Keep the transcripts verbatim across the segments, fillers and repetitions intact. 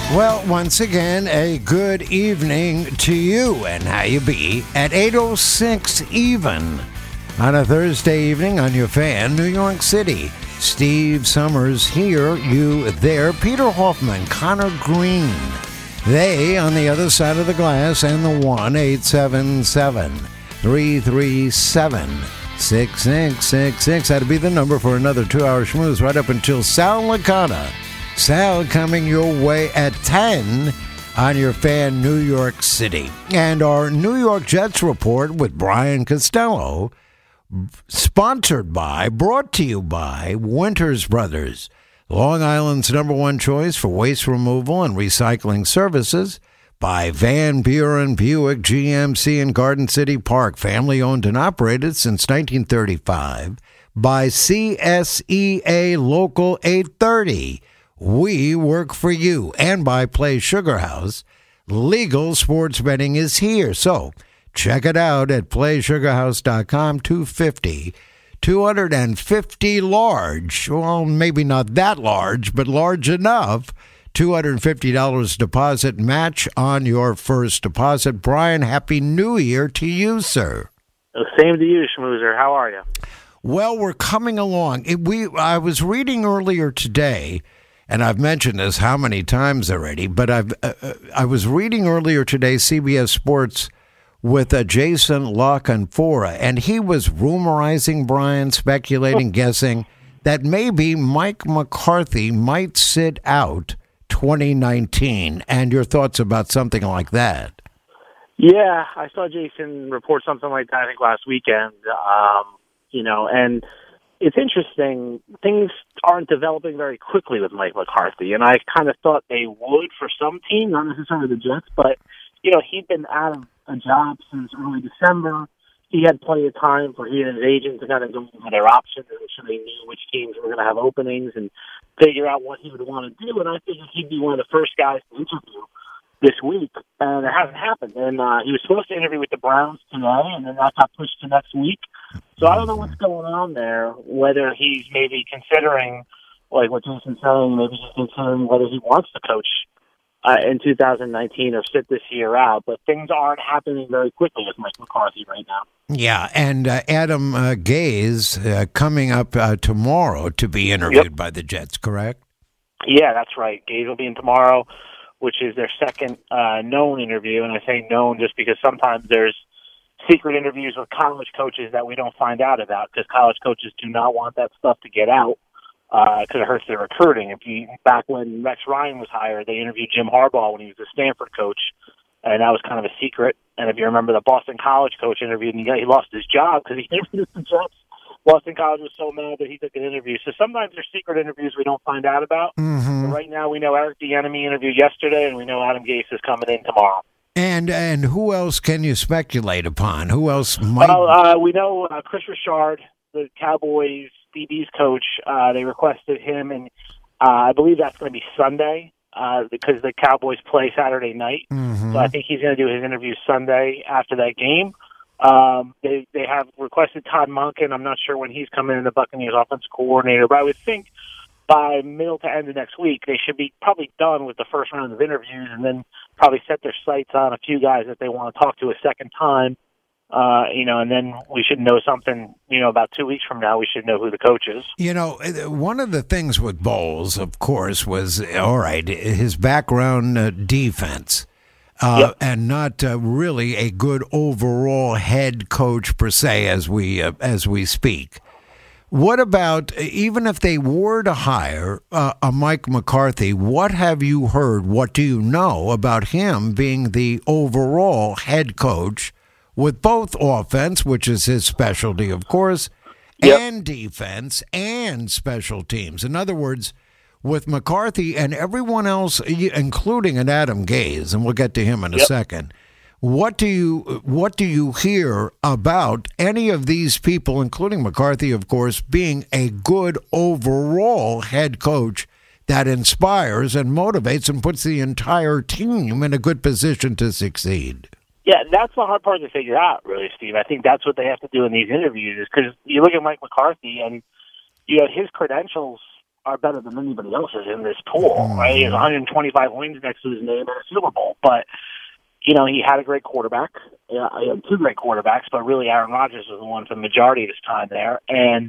Well, once again, a good evening to you, and how you be at eight oh six even on a Thursday evening on your fan, New York City. Steve Summers here, you there, Peter Hoffman, Connor Green. They on the other side of the glass, and the one eight seven seven, three three seven, six six six six. That'd be the number for another two-hour schmooze right up until Sal Licata. Sal coming your way at ten on your fan New York City. And our New York Jets report with Brian Costello, sponsored by, brought to you by Winters Brothers, Long Island's number one choice for waste removal and recycling services, by Van Buren Buick G M C in Garden City Park, family owned and operated since nineteen thirty-five, by C S E A Local eight thirty. We work for you, and by Play Sugar House. Legal sports betting is here, so check it out at play sugar house dot com. two hundred fifty, two hundred fifty large, well, maybe not that large, but large enough. two hundred fifty dollars deposit match on your first deposit. Brian, Happy New Year to you, sir. Same to you, Schmoozer. How are you? Well, we're coming along. It, we I was reading earlier today, and I've mentioned this how many times already, but I've uh, I was reading earlier today C B S Sports with uh, Jason La Canfora, and he was rumorizing, Brian, speculating, guessing that maybe Mike McCarthy might sit out twenty nineteen. And your thoughts about something like that? Yeah, I saw Jason report something like that, I think, last weekend. Um, you know, and it's interesting. Things aren't developing very quickly with Mike McCarthy, and I kind of thought they would for some teams, not necessarily the Jets, but, you know, he'd been out of a job since early December. He had plenty of time for he and his agent to kind of go over their options and make sure they knew which teams were going to have openings and figure out what he would want to do, and I figured he'd be one of the first guys to interview this week, and it hasn't happened. And uh, he was supposed to interview with the Browns today, and then that got pushed to next week. So I don't know what's going on there, whether he's maybe considering, like what Jason's saying, maybe he's considering whether he wants to coach uh, in two thousand nineteen or sit this year out. But things aren't happening very quickly with Mike McCarthy right now. Yeah, and uh, Adam uh, Gase uh, coming up uh, tomorrow to be interviewed Yep. by the Jets, correct? Yeah, that's right. Gase will be in tomorrow, which is their second uh, known interview. And I say known just because sometimes there's secret interviews with college coaches that we don't find out about because college coaches do not want that stuff to get out because uh, it hurts their recruiting. If you back when Rex Ryan was hired, they interviewed Jim Harbaugh when he was the Stanford coach, and that was kind of a secret. And if you remember, the Boston College coach interviewed, and he, got, he lost his job because he interviewed the Jets. Boston College was so mad that he took an interview. So sometimes there's secret interviews we don't find out about. Mm-hmm. But right now, we know Eric Bieniemy interviewed yesterday, and we know Adam Gase is coming in tomorrow. And and who else can you speculate upon? Who else might? Well, uh, we know uh, Chris Richard, the Cowboys D B's coach. Uh, they requested him, and uh, I believe that's going to be Sunday uh, because the Cowboys play Saturday night. Mm-hmm. So I think he's going to do his interview Sunday after that game. Um, they they have requested Todd Monken. I'm not sure when he's coming in, the Buccaneers offensive coordinator, but I would think by middle to end of next week, they should be probably done with the first round of interviews and then probably set their sights on a few guys that they want to talk to a second time. Uh, you know, and then we should know something, you know, about two weeks from now, we should know who the coach is. You know, one of the things with Bowles, of course, was, all right, his background uh, defense. Uh, yep. And not uh, really a good overall head coach per se, as we uh, as we speak. What about, even if they were to hire uh, a Mike McCarthy, what have you heard, what do you know about him being the overall head coach with both offense, which is his specialty, of course, yep. and defense and special teams? In other words, with McCarthy and everyone else, including an Adam Gase, and we'll get to him in a yep. second, What do you what do you hear about any of these people, including McCarthy, of course, being a good overall head coach that inspires and motivates and puts the entire team in a good position to succeed? Yeah, that's the hard part to figure out, really, Steve. I think that's what they have to do in these interviews, is because you look at Mike McCarthy and, you know, his credentials are better than anybody else's in this pool. Mm-hmm. Right? He has one hundred twenty-five wins next to his name in a Super Bowl. But, you know, he had a great quarterback. Yeah, he had two great quarterbacks, but really Aaron Rodgers was the one for the majority of his time there. And,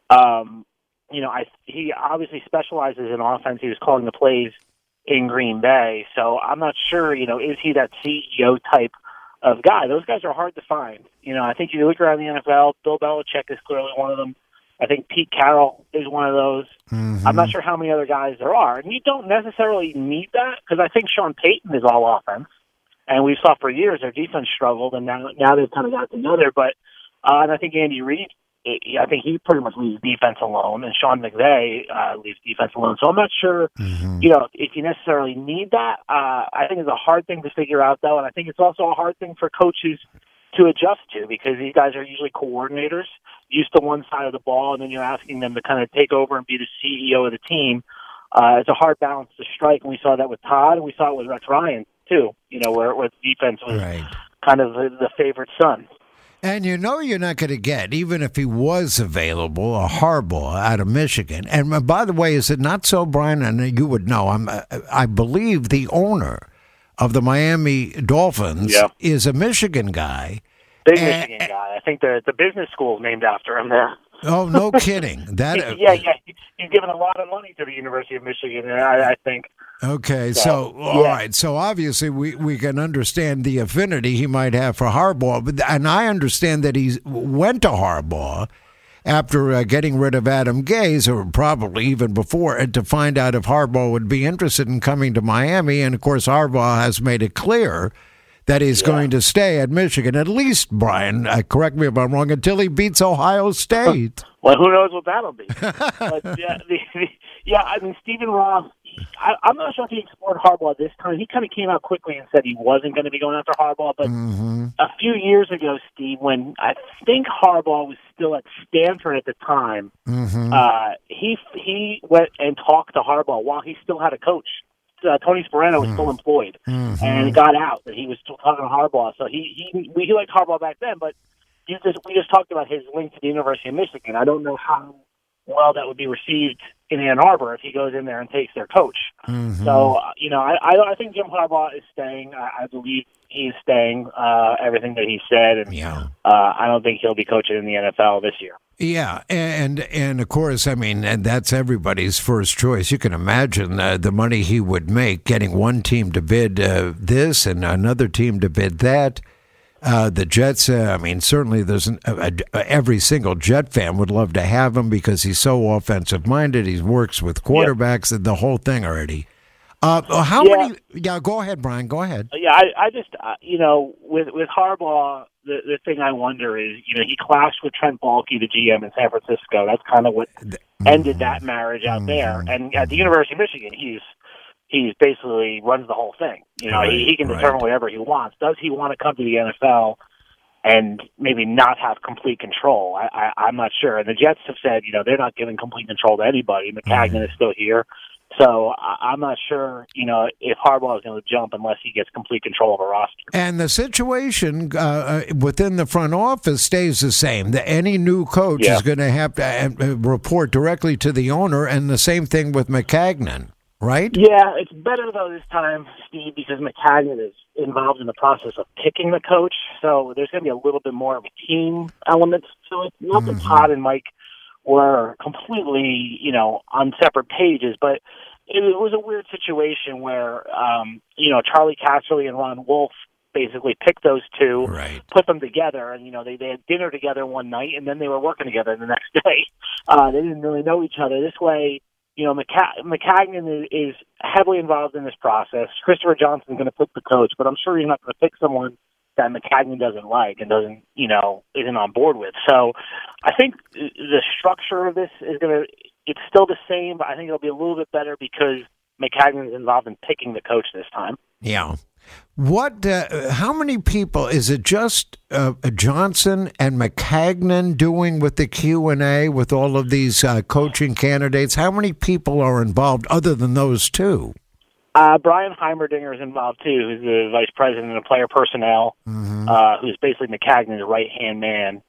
um, you know, I he obviously specializes in offense. He was calling the plays in Green Bay. So I'm not sure, you know, is he that C E O type of guy? Those guys are hard to find. You know, I think you look around the N F L, Bill Belichick is clearly one of them. I think Pete Carroll is one of those. Mm-hmm. I'm not sure how many other guys there are. And you don't necessarily need that because I think Sean Payton is all offense. And we saw for years their defense struggled, and now now they've kind of got together. But uh, and I think Andy Reid, I think he pretty much leaves defense alone, and Sean McVay uh, leaves defense alone. So I'm not sure, mm-hmm. you know, if you necessarily need that. Uh, I think it's a hard thing to figure out, though, and I think it's also a hard thing for coaches to adjust to because these guys are usually coordinators, used to one side of the ball, and then you're asking them to kind of take over and be the C E O of the team. Uh, it's a hard balance to strike, and we saw that with Todd, and we saw it with Rex Ryan, too, you know, where, where defense was right. kind of the, the favorite son. And you know you're not going to get, even if he was available, a Harbaugh out of Michigan. And by the way, is it not so, Brian? And you would know, I'm, I believe the owner of the Miami Dolphins yeah. is a Michigan guy. Big and, Michigan guy. I think the the business school is named after him there. Oh, no kidding. That yeah, yeah. He's given a lot of money to the University of Michigan, I, I think. Okay, so, so all yeah. right. So obviously we, we can understand the affinity he might have for Harbaugh, but and I understand that he went to Harbaugh after uh, getting rid of Adam Gase, or probably even before, and to find out if Harbaugh would be interested in coming to Miami. And of course, Harbaugh has made it clear that he's yeah. going to stay at Michigan, at least, Brian, uh, correct me if I'm wrong, until he beats Ohio State. Well, who knows what that'll be. But, yeah, the, the, yeah, I mean, Stephen Ross, I, I'm not sure if he explored Harbaugh this time. He kind of came out quickly and said he wasn't going to be going after Harbaugh. But mm-hmm. a few years ago, Steve, when I think Harbaugh was still at Stanford at the time, mm-hmm. uh, he he went and talked to Harbaugh while he still had a coach. Uh, Tony Sparano was mm. still employed mm-hmm. and got out. That he was still talking to Harbaugh, so he he he liked Harbaugh back then. But you just we just talked about his link to the University of Michigan. I don't know how well that would be received in Ann Arbor if he goes in there and takes their coach. Mm-hmm. So uh, you know, I, I I think Jim Harbaugh is staying. I, I believe he is staying. Uh, everything that he said, and yeah. uh, I don't think he'll be coaching in the N F L this year. Yeah, and and of course, I mean, and that's everybody's first choice. You can imagine uh, the money he would make getting one team to bid uh, this and another team to bid that. Uh, the Jets, uh, I mean, certainly there's an, a, a, every single Jet fan would love to have him because he's so offensive-minded. He works with quarterbacks and the whole thing already. Uh, how yeah. many? Yeah, go ahead, Brian. Go ahead. Yeah, I, I just, uh, you know, with with Harbaugh, the the thing I wonder is, you know, he clashed with Trent Baalke, the G M in San Francisco. That's kind of what mm-hmm. ended that marriage out mm-hmm. there. And at the University of Michigan, he's he's basically runs the whole thing. You know, right, he, he can determine right. whatever he wants. Does he want to come to the N F L and maybe not have complete control? I, I, I'm not sure. And the Jets have said, you know, they're not giving complete control to anybody. Maccagnan mm-hmm. is still here. So I'm not sure, you know, if Harbaugh is going to jump unless he gets complete control of a roster. And the situation uh, within the front office stays the same. That any new coach yeah. is going to have to report directly to the owner, and the same thing with Maccagnan, right? Yeah, it's better, though, this time, Steve, because Maccagnan is involved in the process of picking the coach. So there's going to be a little bit more of a team element to it. Not mm-hmm. that Todd and Mike were completely, you know, on separate pages, but it was a weird situation where, um, you know, Charlie Casserly and Ron Wolf basically picked those two, right. put them together, and, you know, they, they had dinner together one night, and then they were working together the next day. Uh, they didn't really know each other. This way, you know, Maca- Maccagnan is, is heavily involved in this process. Christopher Johnson's going to pick the coach, but I'm sure he's not going to pick someone that Maccagnan doesn't like and doesn't, you know, isn't on board with. So I think the structure of this is going to, it's still the same, but I think it'll be a little bit better because Maccagnan is involved in picking the coach this time. Yeah. What, uh, how many people, is it just uh, Johnson and Maccagnan doing with the Q and A with all of these uh, coaching candidates? How many people are involved other than those two? Uh, Brian Heimerdinger is involved, too, who's the vice president of player personnel, mm-hmm. uh, who's basically Maccagnan's right-hand man.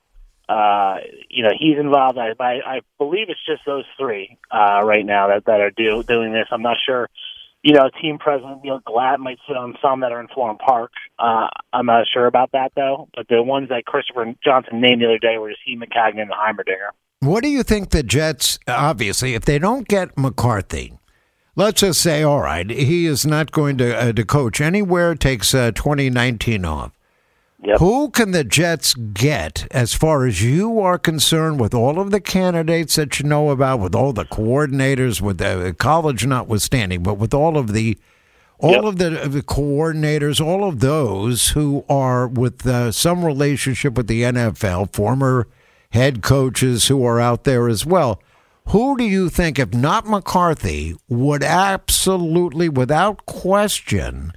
Uh, you know, he's involved. I, I, I believe it's just those three uh, right now that, that are do, doing this. I'm not sure. You know, team president Neil Glatt might sit on some that are in Florham Park. Uh, I'm not sure about that, though. But the ones that Christopher Johnson named the other day were just he, McCagnon, and Heimerdinger. What do you think the Jets, obviously, if they don't get McCarthy, let's just say, all right, he is not going to, uh, to coach anywhere, takes uh, twenty nineteen off. Yep. Who can the Jets get, as far as you are concerned, with all of the candidates that you know about, with all the coordinators, with the college notwithstanding, but with all of the all yep. of the, the coordinators, all of those who are with uh, some relationship with the N F L, former head coaches who are out there as well. Who do you think, if not McCarthy, would absolutely, without question,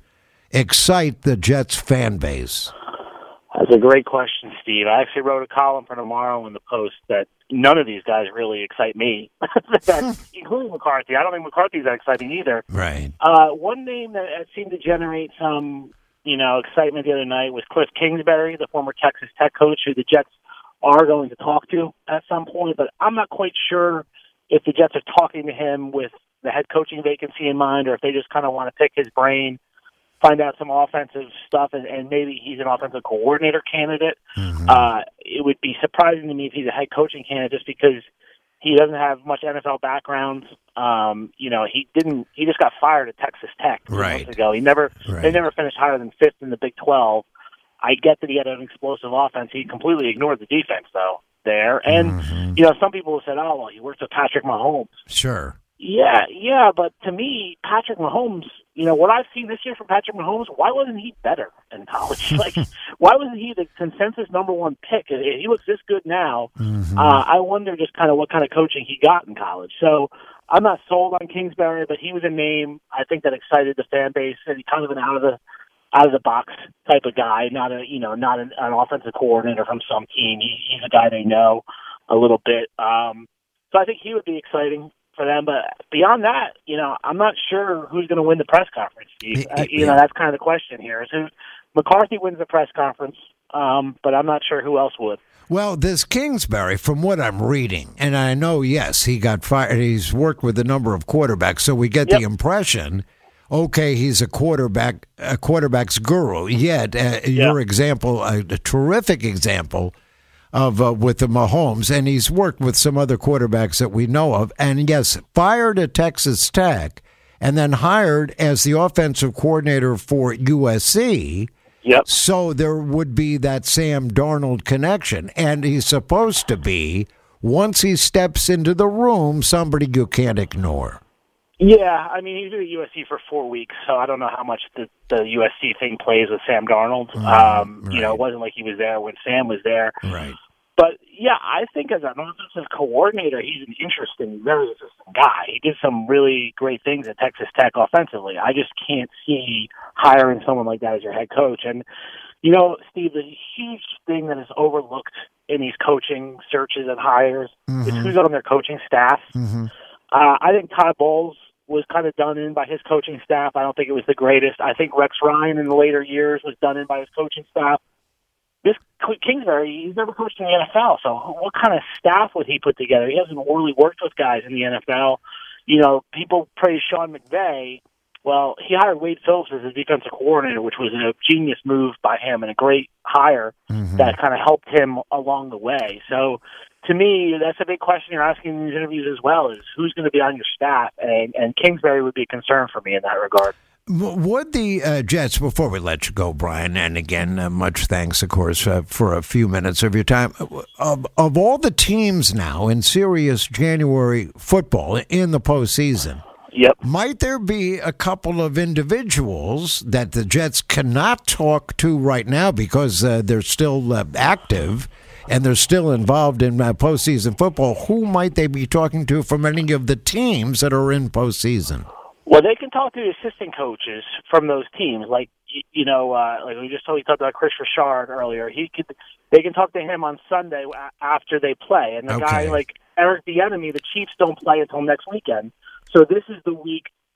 excite the Jets fan base? That's a great question, Steve. I actually wrote a column for tomorrow in the Post that none of these guys really excite me, that, including McCarthy. I don't think McCarthy's that exciting either. Right. Uh, one name that seemed to generate some, you know, excitement the other night was Cliff Kingsbury, the former Texas Tech coach, who the Jets are going to talk to at some point. But I'm not quite sure if the Jets are talking to him with the head coaching vacancy in mind, or if they just kind of want to pick his brain, find out some offensive stuff, and, and maybe he's an offensive coordinator candidate. Mm-hmm. Uh, it would be surprising to me if he's a head coaching candidate just because he doesn't have much N F L background. Um, you know, he didn't. He just got fired at Texas Tech two right. months ago. He never. Right. They never finished higher than fifth in the Big twelve. I get that he had an explosive offense. He completely ignored the defense, though, there. And, mm-hmm. you know, some people have said, oh, well, he works with Patrick Mahomes. Sure. Yeah, yeah, but to me, Patrick Mahomes, you know, what I've seen this year from Patrick Mahomes, why wasn't he better in college? Like, why wasn't he the consensus number one pick? If he looks this good now, mm-hmm. uh, I wonder just kind of what kind of coaching he got in college. So I'm not sold on Kingsbury, but he was a name, I think, that excited the fan base, and he kind of an out of the out of the box type of guy, not a you know not an, an offensive coordinator from some team. He, he's a guy they know a little bit. Um, so I think he would be exciting for them. But beyond that, you know, I'm not sure who's going to win the press conference, Steve. Uh, you know, that's kind of the question here. Is who McCarthy wins the press conference, um, but I'm not sure who else would. Well, this Kingsbury, from what I'm reading, and I know, yes, he got fired. He's worked with a number of quarterbacks, so we get yep. the impression, okay, he's a quarterback, a quarterback's guru. Yet, uh, yeah. your example, a, a terrific example of uh, with the Mahomes, and he's worked with some other quarterbacks that we know of. And yes, fired at Texas Tech, and then hired as the offensive coordinator for U S C. Yep. So there would be that Sam Darnold connection, and he's supposed to be, once he steps into the room, somebody you can't ignore. Yeah, I mean, he's been at U S C for four weeks, so I don't know how much the, the U S C thing plays with Sam Darnold. Right, um, right. You know, it wasn't like he was there when Sam was there. Right. But, yeah, I think as an offensive coordinator, he's an interesting, very interesting guy. He did some really great things at Texas Tech offensively. I just can't see hiring someone like that as your head coach. And, you know, Steve, the huge thing that is overlooked in these coaching searches and hires mm-hmm. is who's on their coaching staff. Mm-hmm. Uh, I think Todd Bowles was kind of done in by his coaching staff. I don't think it was the greatest. I think Rex Ryan in the later years was done in by his coaching staff. This Kingsbury, he's never coached in the N F L, so what kind of staff would he put together? He hasn't really worked with guys in the N F L. You know, people praise Sean McVay. Well, he hired Wade Phillips as his defensive coordinator, which was a genius move by him and a great hire mm-hmm. that kind of helped him along the way. So, to me, that's a big question you're asking in these interviews as well, is who's going to be on your staff, and, and Kingsbury would be a concern for me in that regard. Would the uh, Jets, before we let you go, Brian, and again, uh, much thanks, of course, uh, for a few minutes of your time, of, of all the teams now in serious January football in the postseason, yep. might there be a couple of individuals that the Jets cannot talk to right now because uh, they're still uh, active and they're still involved in uh, postseason football? Who might they be talking to from any of the teams that are in postseason? Well, they can talk to the assistant coaches from those teams, like you know, uh, like we just talked about Chris Richard earlier. He could, they can talk to him on Sunday after they play, and the okay. guy like Eric Bieniemy, the Chiefs don't play until next weekend, so this is the week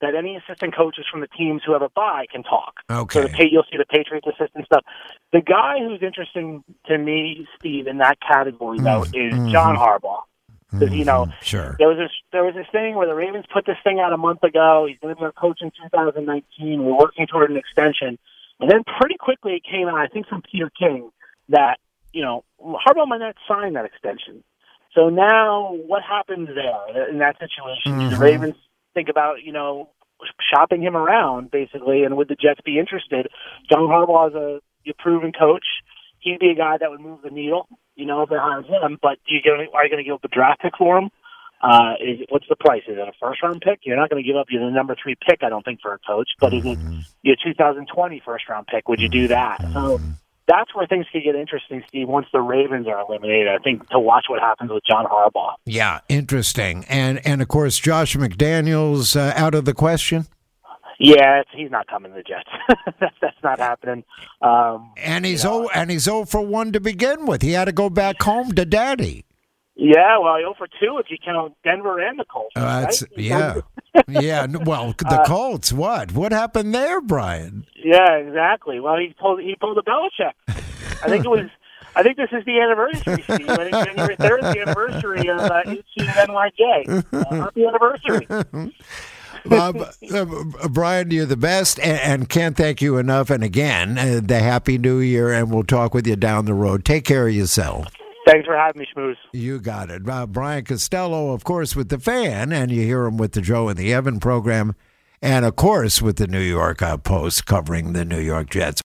that any assistant coaches from the teams who have a bye can talk. Okay. So the, you'll see the Patriots assistant stuff. The guy who's interesting to me, Steve, in that category, though, mm-hmm. is John Harbaugh. Because, mm-hmm. you know, sure. there was this there was this thing where the Ravens put this thing out a month ago. He's going to be our coach in two thousand nineteen. We're working toward an extension. And then pretty quickly it came out, I think from Peter King, that, you know, Harbaugh might not sign that extension. So now what happens there in that situation? Mm-hmm. The Ravens think about, you know, shopping him around, basically, and would the Jets be interested? John Harbaugh is a, a proven coach. He'd be a guy that would move the needle, you know, if they hired him. But do you get, are you going to give up a draft pick for him? Uh, is, what's the price? Is it a first-round pick? You're not going to give up your number three pick, I don't think, for a coach. But is it your two thousand twenty first-round pick? Would you do that? So that's where things could get interesting, Steve, once the Ravens are eliminated, I think, to watch what happens with John Harbaugh. Yeah, interesting. And, and of course, Josh McDaniels uh, out of the question? Yeah, it's, he's not coming to the Jets. that's, that's not happening. Um, and he's you know, oh, and he's oh for one to begin with. He had to go back home to Daddy. Yeah, well, oh for two if you count Denver and the Colts. Uh, that's, right? Yeah, yeah. Well, the uh, Colts. What? What happened there, Brian? Yeah, exactly. Well, he pulled he pulled a Belichick. I think it was. I think this is the anniversary, Steve. I think January third is the anniversary of uh, H C N Y J. Uh, happy anniversary. Bob, uh, Brian, you're the best, and, and can't thank you enough. And again, uh, the Happy New Year, and we'll talk with you down the road. Take care of yourself. Thanks for having me, Schmooze. You got it. Uh, Brian Costello, of course, with The Fan, and you hear him with the Joe and the Evan program, and, of course, with the New York uh, Post covering the New York Jets.